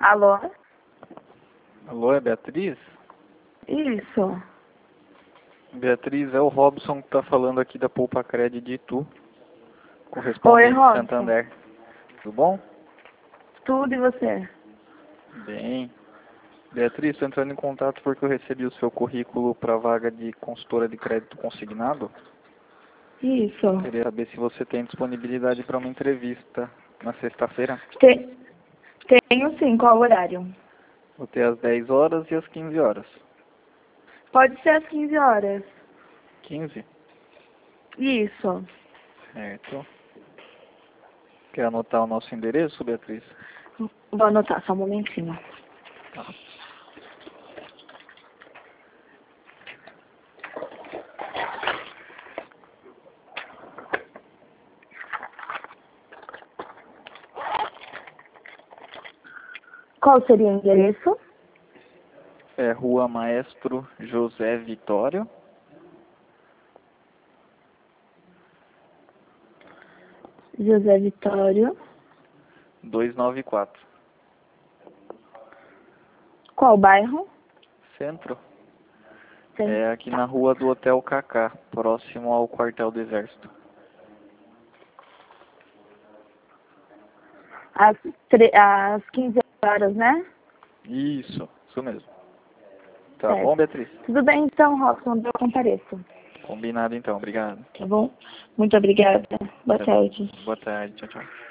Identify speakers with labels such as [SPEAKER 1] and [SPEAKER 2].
[SPEAKER 1] Alô?
[SPEAKER 2] Alô, é Beatriz?
[SPEAKER 1] Isso.
[SPEAKER 2] Beatriz, é o Robson que está falando aqui da Poupa-Cred de Itu,
[SPEAKER 1] Oi,
[SPEAKER 2] correspondente de
[SPEAKER 1] Robson.
[SPEAKER 2] Santander. Tudo bom?
[SPEAKER 1] Tudo e você?
[SPEAKER 2] Bem. Beatriz, estou entrando em contato porque eu recebi o seu currículo para a vaga de consultora de crédito consignado.
[SPEAKER 1] Isso.
[SPEAKER 2] Queria saber se você tem disponibilidade para uma entrevista na sexta-feira.
[SPEAKER 1] Tenho sim, qual horário?
[SPEAKER 2] Vou ter às 10 horas e às 15 horas.
[SPEAKER 1] Pode ser às 15 horas.
[SPEAKER 2] 15?
[SPEAKER 1] Isso.
[SPEAKER 2] Certo. Quer anotar o nosso endereço, Beatriz?
[SPEAKER 1] Vou anotar, só um momentinho.
[SPEAKER 2] Tá.
[SPEAKER 1] Qual seria o endereço?
[SPEAKER 2] É Rua Maestro José Vitório,
[SPEAKER 1] José Vitório.
[SPEAKER 2] 294.
[SPEAKER 1] Qual bairro?
[SPEAKER 2] Centro.
[SPEAKER 1] Tem.
[SPEAKER 2] É aqui na rua do Hotel Cacá, próximo ao quartel do Exército.
[SPEAKER 1] Às 15 horas, né?
[SPEAKER 2] Isso mesmo. Tá
[SPEAKER 1] Certo.
[SPEAKER 2] bom, Beatriz?
[SPEAKER 1] Tudo bem então, Robson, eu compareço.
[SPEAKER 2] Combinado então, obrigado.
[SPEAKER 1] Tá bom? Muito obrigada. Boa
[SPEAKER 2] Tá.
[SPEAKER 1] tarde.
[SPEAKER 2] Boa tarde, tchau, tchau.